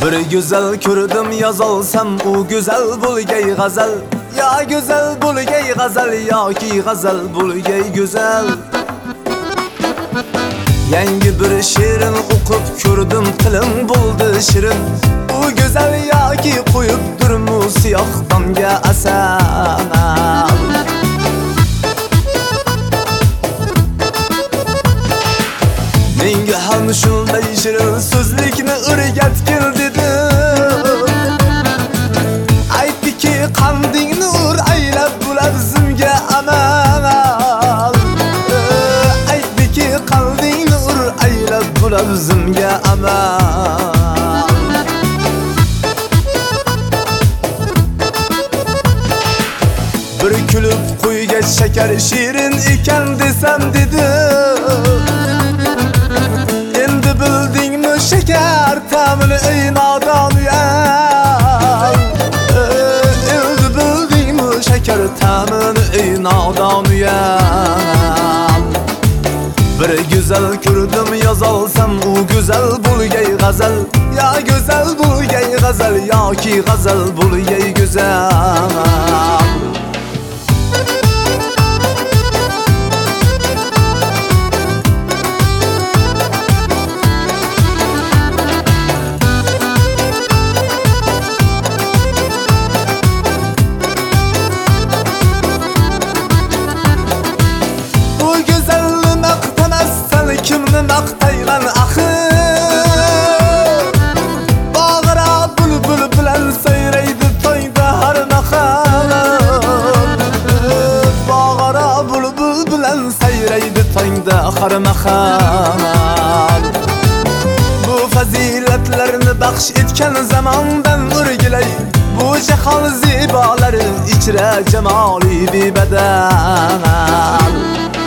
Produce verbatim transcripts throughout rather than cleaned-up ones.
Bir güzel ko'rdim yozolsam u güzel bo'lgay g'azal. Ya güzel bo'lgay g'azal yoki g'azal bo'lgay güzel. Yangi bir she'rin o'qib ko'rdim, tilim bo'ldi shirin. U güzel yoki qo'yib durmu siyoh damga asal. Menga ham shunday shirin so'zlikni o'rgatgil dedim. Aytdiki qandingni ur aylab bular bizimga amal. Aytdiki qandingni ur aylab bular bizimga amal. Bir kulib qo'ygach shakar shirin ekan desam dedim. Bildingmi şeker tamını ey nadan uyal. Endi bildingmi şeker tamını ey nadan uyal. Bir güzel ko'rdim yozolsam u güzel bo'lgay g'azal. Ya güzel bo'lgay g'azal yoki g'azal bo'lgay güzel. Kimni maqtayman axir? Bağıra bulbul bilan sayraydi to'yda har nahar. Bağıra bulbul bilan sayraydi to'yda har nahar. Bu fazilatlarni baxsh etgan zamondan o'rgilay. Bu jahon zibolari ichra jamoli bebadal.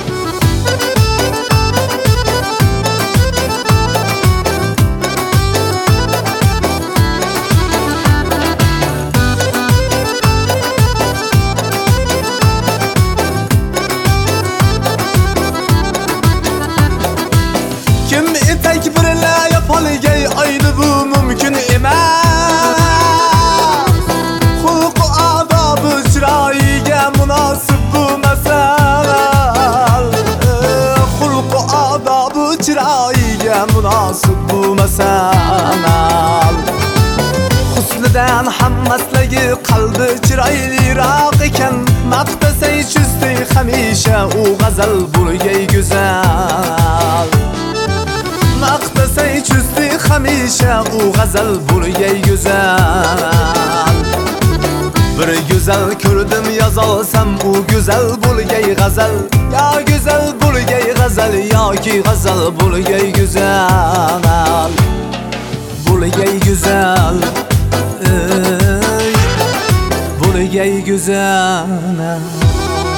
Etek birle yapolgay ayni bu mumkin emas. Xulq odobi chiroyiga munosib bu masal. Xulq odobi chiroyiga munosib bu masal. Husnidan hammasligi qalbi chiroyliroq ekan. Maqtasay chustay hamisha u g'azal bo'lgay go'zal. Maqtasay chustay hamisha u g'azal bo'lgay go'zal. Bir güzel ko'rdim yozolsam u güzel bo'lgay g'azal. Ya güzel bo'lgay g'azal yoki g'azal bo'lgay go'zal. Bo'lgay go'zal. Ey bo'lgay go'zal.